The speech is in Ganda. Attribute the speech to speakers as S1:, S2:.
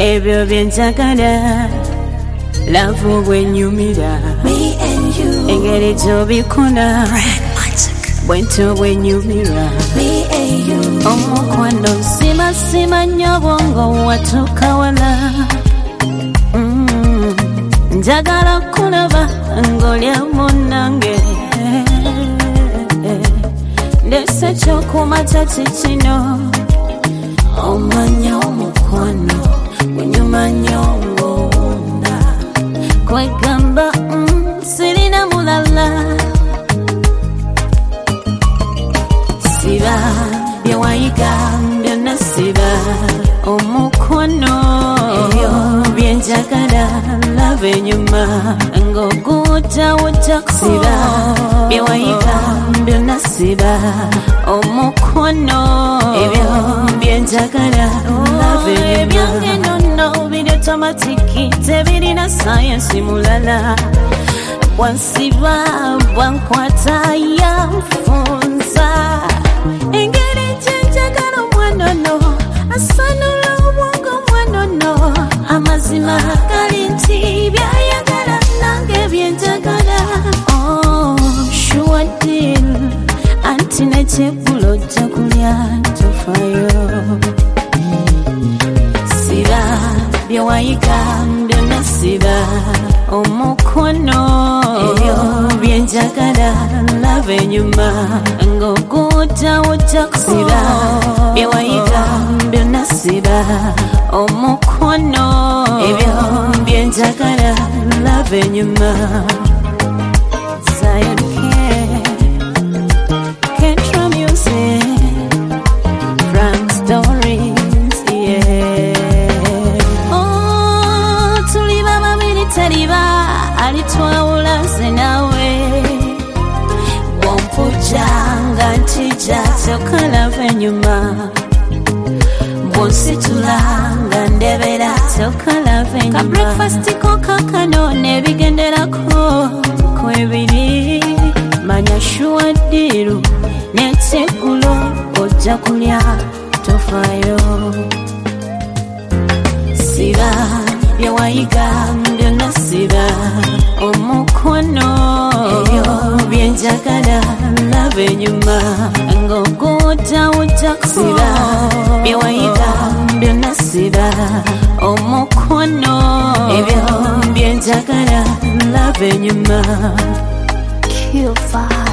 S1: ebyo byenjagala love bwenyumira engeri gy'obikola bwentyo bwenyumira omukwano simasima nnyo bwongo watuuka wala njagala kulaba ng'olya munnange ndese ky'okumakya kikino omanya omukwano gunyuma nnyo ng'owunda kwegamba sirina mulala siba byewayiga byonna siba omukwano ebyo byenjagala laba enyuma ng'ogujjawujja siba byewayiga byonna siba omukwano ebyo byenjagala laba enyuma ebyangenono biri otomatiki tebirina sayensi mulala bwansiba bwankwata yanfunza engeri gyenjagala omwanono asanula obwongo omwanono amazima gali nti byayagala nange byenjagala sure deal anti nekyeggulo ojja kulya tofayo siba byewayiga byonna siba omukono ebyo byenjagala laba enyuma ng'ogujjawujja kusiba byewayiga byonna siba omukono ebyo byenjagala laba enyuma Ketra Music Frank Stories tuliba babiri taliba alitwawula nze nawe bw'ompujjanga ntijja kyokka lava enyuma bw'onsitula nga ndebera kyokka lava enyuma ka breakfast ko kakano n'ebigenderako kwebiri manya sure deal n'ekyegulo ojja kulya tofayo siba byewayiga byonna siba omukono ebyo byenjagala laba enyuma ng'ogujjawujja kusiba byewayiga byonna siba omukono ebyo byenjagala laba enyuma Q5